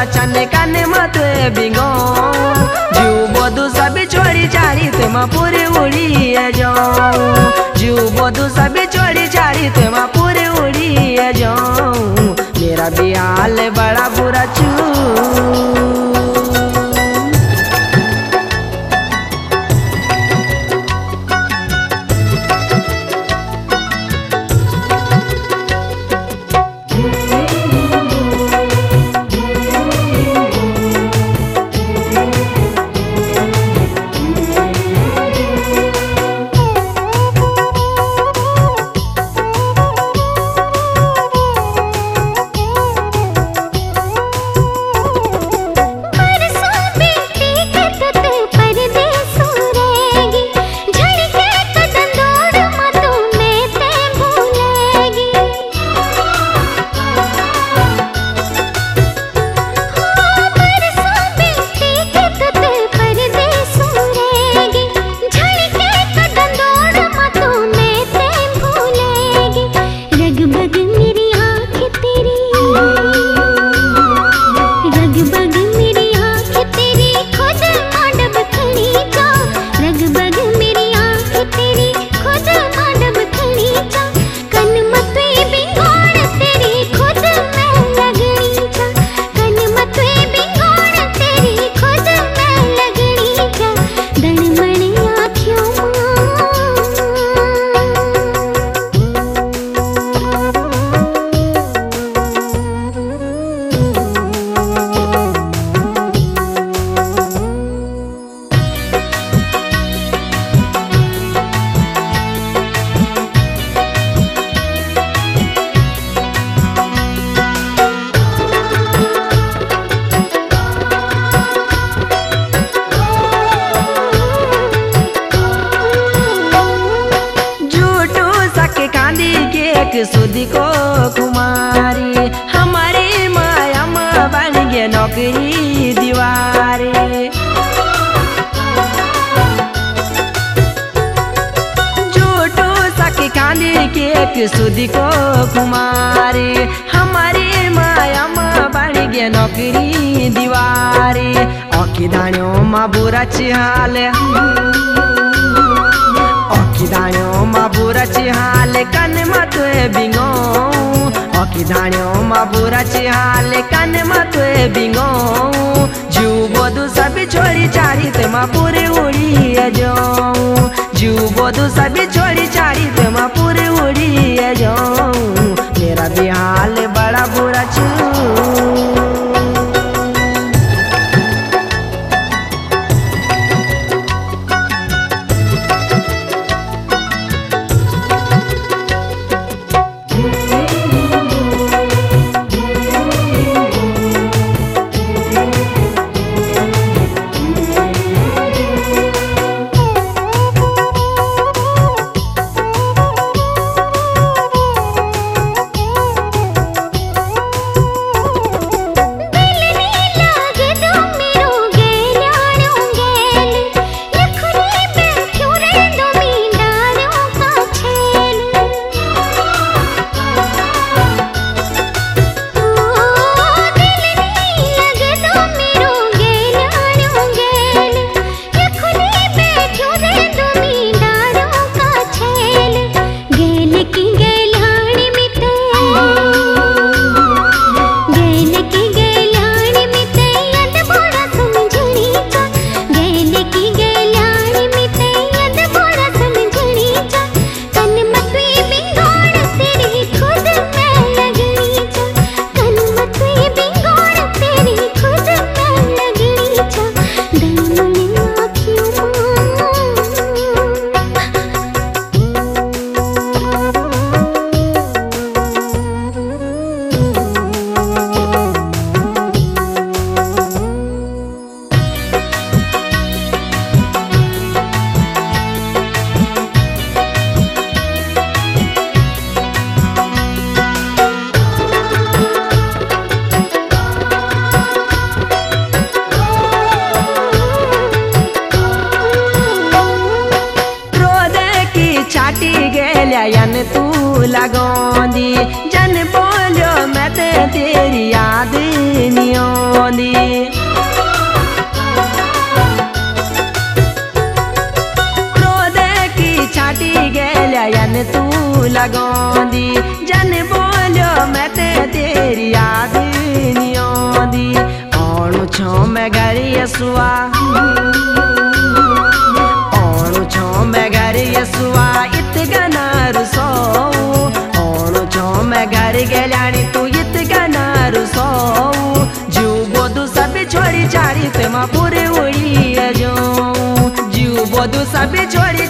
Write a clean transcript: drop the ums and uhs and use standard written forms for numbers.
बुरा चने काने मत बिंगो जीव बधु सभी छोड़ी चारी तुम पूरे उड़ी जाऊं जीव बधु सभी छोड़ी चारी तुम पूरे उड़ी जाऊं मेरा भी हाल बड़ा बुरा चू सुधी को कुमारी हमारी माया माँ बन गए नौकरी दीवारी झूठो सके कांदी के एक सुधी को कुमारी हमारी माया माँ बन गए नौकरी दीवारी औखी दानियों माँ बुरा चिहाल दानियों माँ बुरा चिहाल कन मत बिंगो औखी दानियों माँ बुरा चिहाल कन मत बिंगो जीव बधु सभी छोड़ी चारी तुम पूरे उड़ी जाऊं जीव बधु सभी छोड़ी चारी तुम पूरे उड़ी जाऊं मेरा भी हाल बड़ा बुरा चू लयन तू लगोंदी जन बोलो मैं तेरी याद नहीं लगौंदी। छाटी गेल्यायन तू लगौंदी। जन बोलो मैं तेरी याद नहीं आंदी। आणु छो मैं घर यसुआ, आणु छो मैं घर यसुआ इत गना रुसो। आणु छो मैं घर गेल्यानी तू इत गना रुसो। जू बोधु सब छोड़ी चारी ते मां पूरे उड़ी जो। जू बोधु सब छोड़ी